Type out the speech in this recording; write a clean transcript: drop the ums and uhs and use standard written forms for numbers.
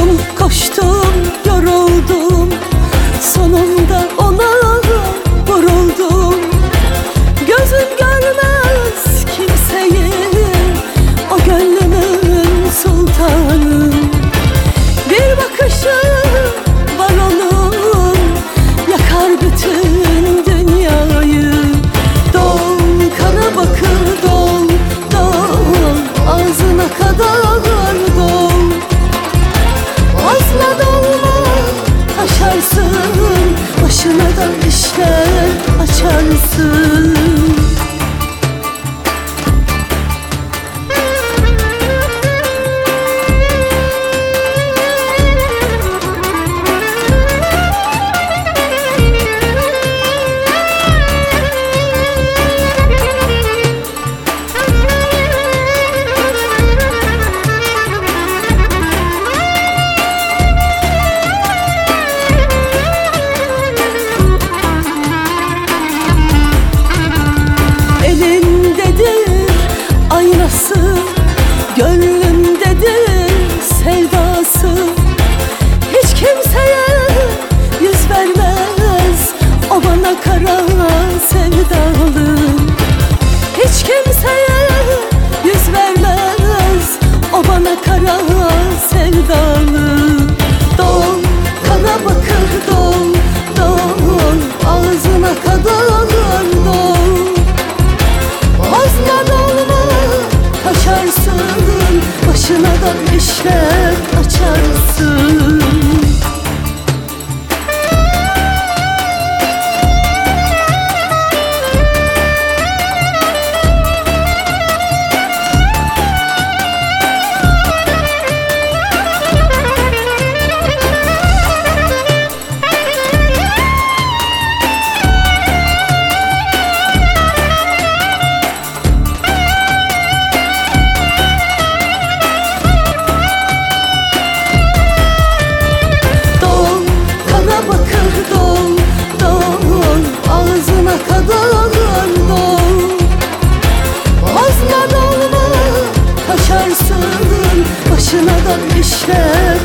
koştum, yoruldum, sonunda ona vuruldum. Gözüm görmez kimseyi, o gönlümün sultanı. Bir bakışı var onun, yakar bütün dünyayı. Dol kana bakır, dol, dol, ağzına kadar dol. Azla dolma taşarsın, başına da işler açarsın. Gönlümdedir sevdası. Hiç kimseye yüz vermez, o bana kara sevdalı. Hiç kimseye yüz vermez, o bana kara sevdalı. Dol kana bakır, dol, dol, ağzına kadar dol. Azla dolma taşarsın, başına da işler açarsın. Başına da işler